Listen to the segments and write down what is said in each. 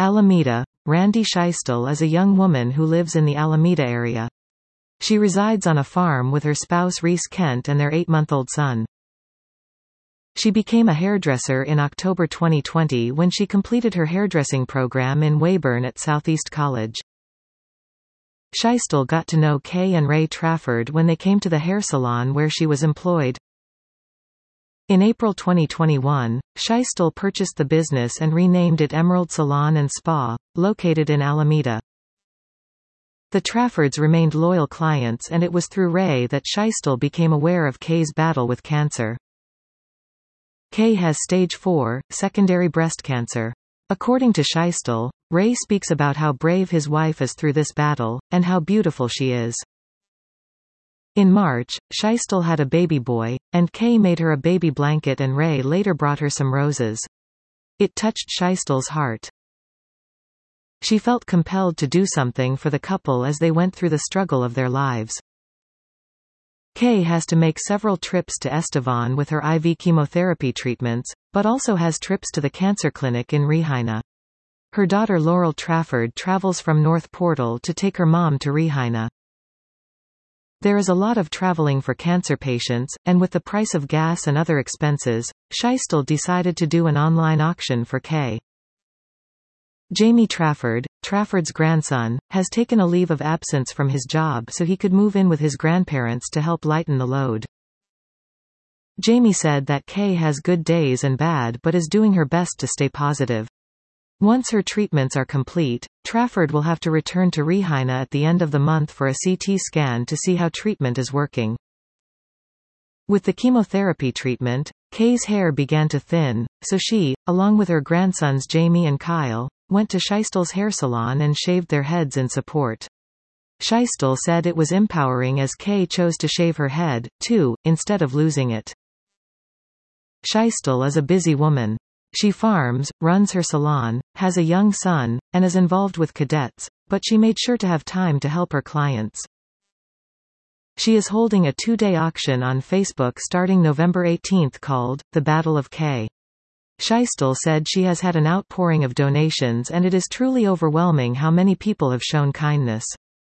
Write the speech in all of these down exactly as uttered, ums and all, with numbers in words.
Alameda. Randy Scheistel is a young woman who lives in the Alameda area. She resides on a farm with her spouse Reese Kent and their eight-month-old son. She became a hairdresser in October twenty twenty when she completed her hairdressing program in Weyburn at Southeast College. Scheistel got to know Kay and Ray Trafford when they came to the hair salon where she was employed. In April twenty twenty-one, Scheistel purchased the business and renamed it Emerald Salon and Spa, located in Alameda. The Traffords remained loyal clients, and it was through Ray that Scheistel became aware of Kay's battle with cancer. Kay has stage four, secondary breast cancer. According to Scheistel, Ray speaks about how brave his wife is through this battle, and how beautiful she is. In March, Scheistel had a baby boy, and Kay made her a baby blanket and Ray later brought her some roses. It touched Scheistel's heart. She felt compelled to do something for the couple as they went through the struggle of their lives. Kay has to make several trips to Estevan with her I V chemotherapy treatments, but also has trips to the cancer clinic in Regina. Her daughter Laurel Trafford travels from North Portal to take her mom to Regina. There is a lot of traveling for cancer patients, and with the price of gas and other expenses, Scheistel decided to do an online auction for Kay. Jamie Trafford, Trafford's grandson, has taken a leave of absence from his job so he could move in with his grandparents to help lighten the load. Jamie said that Kay has good days and bad but is doing her best to stay positive. Once her treatments are complete, Trafford will have to return to Regina at the end of the month for a C T scan to see how treatment is working. With the chemotherapy treatment, Kay's hair began to thin, so she, along with her grandsons Jamie and Kyle, went to Scheistel's hair salon and shaved their heads in support. Scheistel said it was empowering as Kay chose to shave her head, too, instead of losing it. Scheistel is a busy woman. She farms, runs her salon, has a young son, and is involved with cadets, but she made sure to have time to help her clients. She is holding a two-day auction on Facebook starting November eighteenth called, The Battle of Kay. Scheistel said she has had an outpouring of donations and it is truly overwhelming how many people have shown kindness.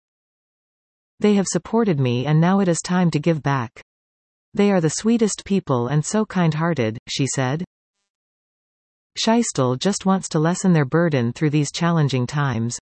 They have supported me and now it is time to give back. They are the sweetest people and so kind-hearted, she said. Scheistel just wants to lessen their burden through these challenging times.